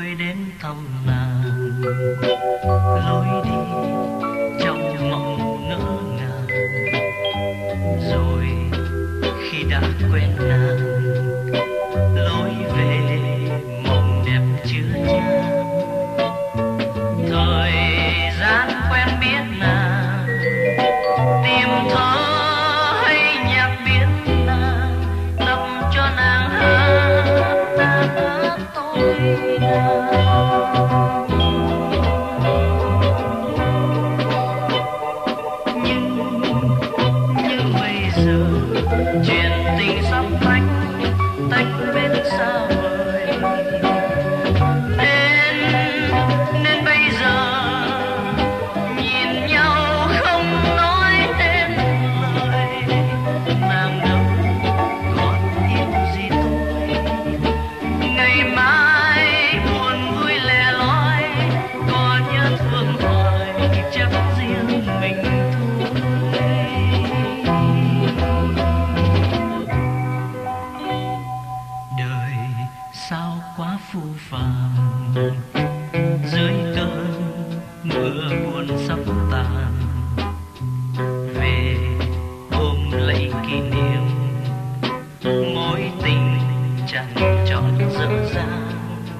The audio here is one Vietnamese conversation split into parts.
tôi đến thăm nàng, lối đi trong mộng ngỡ ngàng. Rồi khi đã quen nàng, lối về mộng đẹp chưa chan. Thời gian quen biết nàng, tìm thơ hay nhạc biết nàng, tập cho nàng hát tôi nàng. Nhưng bây giờ chuyện tình sắp tách bên xa vời, nên bây giờ nhìn nhau không nói nên lời. Nàng đâu còn yêu gì tôi, ngày mai buồn vui lẻ loi, có nhớ thương hoài chắc riêng mình thôi. Đời sao quá phũ phàng, dưới cơn mưa buồn sắp tàn, về ôm lấy kỷ niệm mối tình chẳng trọn dở dang.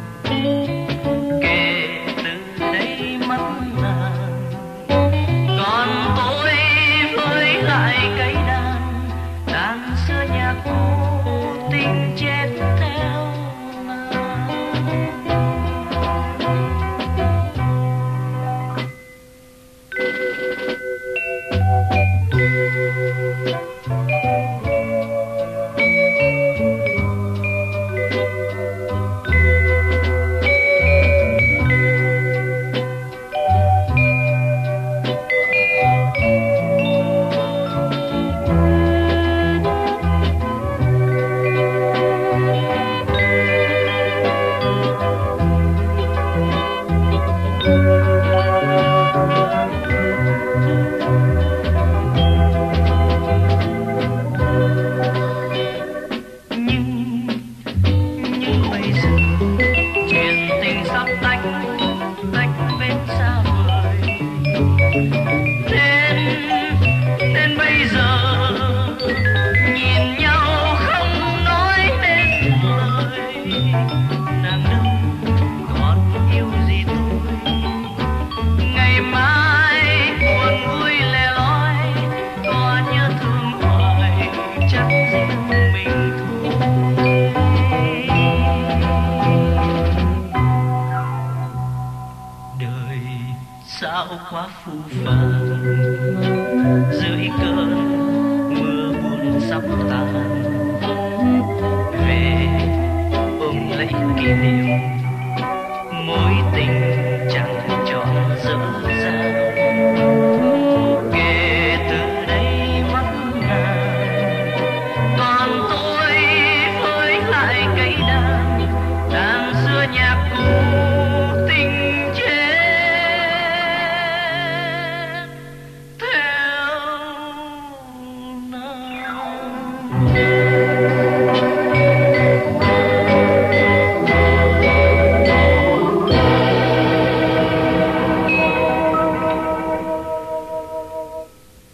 Kể từ đây mất nàng, còn tôi với lại cây đàn xưa nhạc cũ tình chết theo nàng. Nhưng bây giờ chuyện tình sắp tách bên xa vời, nên bây giờ nhìn nhau không nói nên lời. Nàng đâu còn yêu gì tôi, ngày mai buồn vui lẻ loi, có nhớ thương hoài chắc riêng mình thôi. Đời sao quá phũ phàng, dưới cơn mưa buồn sắp tàn, về ôm lấy kỷ niệm mối tình